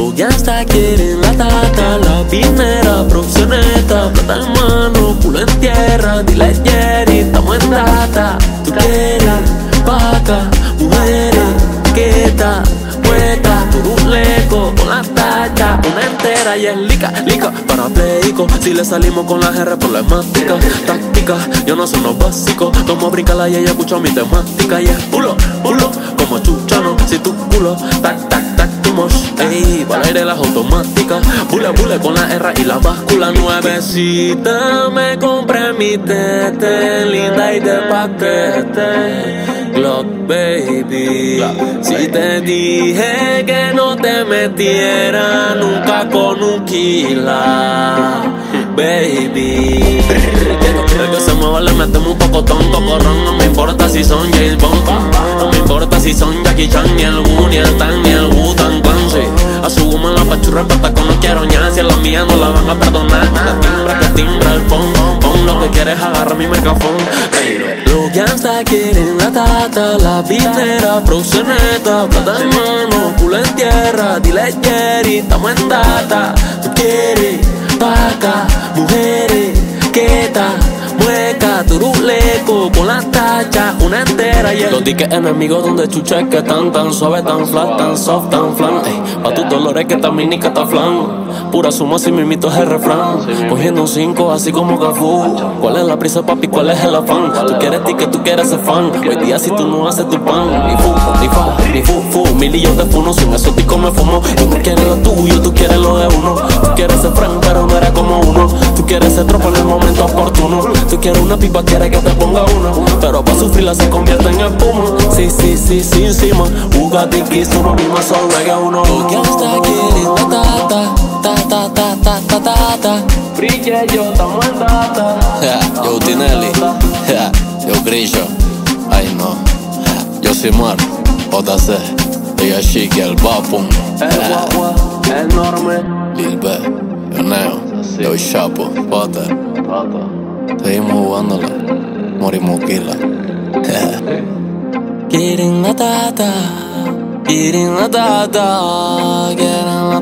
Los gangsta quieren la tata, la pinera, proxeneta, plata en mano, culo en tierra. Dile Jerry, estamos en data. Tú quieres vaca, mujeres, quieta, hueca, turuleco, con la tacha, una entera y es lica, lica, para pleico. Si le salimos con la R problemática, táctica, yo no soy no básico. Como brinca y ella escucha mi temática y es pulo, pulo, como chuchano. Si tu culo, tac, tac, tac, tu mosh, ey, para aire las automáticas. Bule, bule con la R y la báscula. Nuevecita, me compré mi tete, linda y de paquete. Glock, baby. Si te dije que no te metiera nunca con un kila, baby. El que se mueva le metemos un poco tonto corrón. No me importa si son James Bond, no me importa si son Jackie Chan, ni el Wu, ni el Tan, ni el Wu-Tang Clan, sí. A su woman la pachurra pata con no quiero ñar. Si a la mía no la van a perdonar. Que timbra el phone. Pon lo que quieres, agarra mi micrófono. Los gangsta quieren la tata, la pinera, proxeneta, plata en mano, culo en tierra. Dile Jerry, estamos en data. Tú quieres vaca, mujeres, quieta, mueca, turuleco, con la tacha, una entera, yeah. Los diques enemigos donde chuches que están tan suave, tan flat, tan soft, tan flan. Pa' tus dolores que tan mini, que tan flan. Pura suma si mi mito es el refrán. Cogiendo un 5 así como Cafú. ¿Cuál es la prisa, papi? ¿Cuál es el afán? Tú quieres ti que tú quieres ser fan. Hoy día si tú no haces tu pan. Ni fu, ni fa, ni fu, fu. Milillos de funo, sin exótico me fumo. Yo no quieres lo tuyo, tú quieres lo de uno. Tú quieres ser friend, pero no eres como uno. Tú quieres ser tropa en el momento oportuno. Tú quieres una pipa, quieres que te ponga uno. Pero pa' sufrirla se convierte en espuma. Sí, sí, sí, sí, encima. Bugatti, Kiss, tú no misma son reggae uno. Los gangsta quieren la tata, ta, ta, ta, ta, ta, ta, ta. Brille, yo estamos en data. Yo Tinelli, yo Grillo. Ay no, yo soy Mar, JC, ella Chiqui, el Vapum, el Guagua, el Enorme, Lil B, yo Neo, yo Chapo, Potter. Seguimos jugándola, morimos kila. Quieren la tata, quieren la tata, quieren la